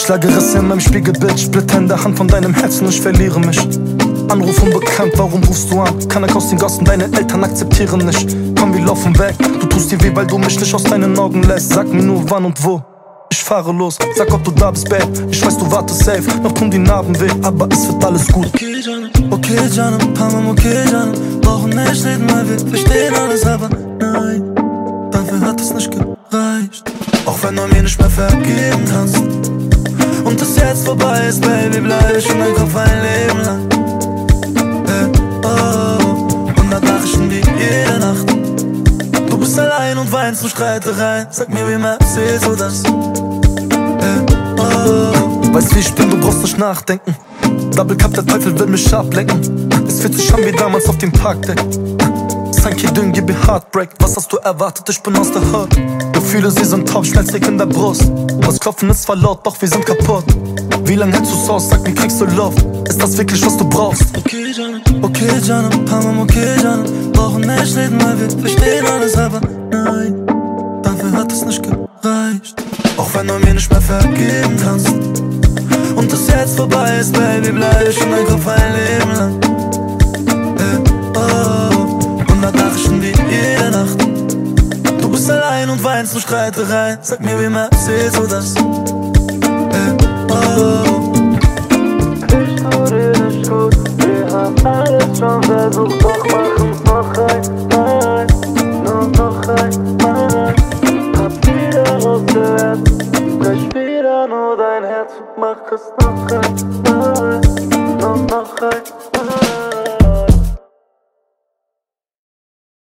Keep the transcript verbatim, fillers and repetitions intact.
schlage Risse in meinem Spiegelbild, Splitter in der Hand von deinem Herzen, ich verliere mich. Anruf unbekannt, warum rufst du an? Keiner aus den Gassen, deine Eltern akzeptieren nicht. Komm, wir laufen weg, du tust dir weh, weil du mich nicht aus deinen Augen lässt. Sag mir nur wann und wo, ich fahre los. Sag, ob du da bist, Babe, ich weiß, du wartest safe. Noch tun die Narben weh, aber es wird alles gut. Okay, Janne, okay, Janne, Hamam, okay, Janne. Brauchen nicht reden, weil wir verstehen alles, aber nein, dafür hat es nicht gereicht. Auch wenn du mir nicht mehr vergeben kannst und es jetzt vorbei ist, Baby, bleib ich in deinem Kopf ein Leben lang. Hey, oh, hundert Nachrichten wie jede Nacht. Du bist allein und weinst nur Streitereien. Sag mir, wie mehr erzählst du das? Hey, oh. Weißt wie ich bin, du brauchst nicht nachdenken. Double Cup, der Teufel will mich ablenken. Es fühlt sich an wie damals auf dem Parkdeck. Sanki dün gibi Heartbreak. Was hast du erwartet? Ich bin aus der Hood. Gefühle, sie sind top, schmelzig in der Brust. Das Klopfen ist zwar laut, doch wir sind kaputt. Wie lange hältst du's aus? Sag mir, kriegst du Luft? Ist das wirklich, was du brauchst? Okay, Janne, okay, Janne, Hamam, okay, Janne. Brauchen nicht reden, weil wir verstehen alles, aber nein, dafür hat es nicht gereicht. Auch wenn du mir nicht mehr vergeben kannst und es jetzt vorbei ist, Baby, bleib ich in deinem Kopf ein Leben lang. Hey, oh, hundert Nachrichten wie jede Nacht. Du bist allein und weinst nur Streitereien. Sag mir, wie mehr erzählst du das? Hey, oh. Ich tu dir nicht gut, wir haben alles schon versucht, doch machen's noch einmal, nur noch einmal. Hab wieder rausgehört, brech wieder nur dein Herz und mach es noch einmal, nur noch einmal.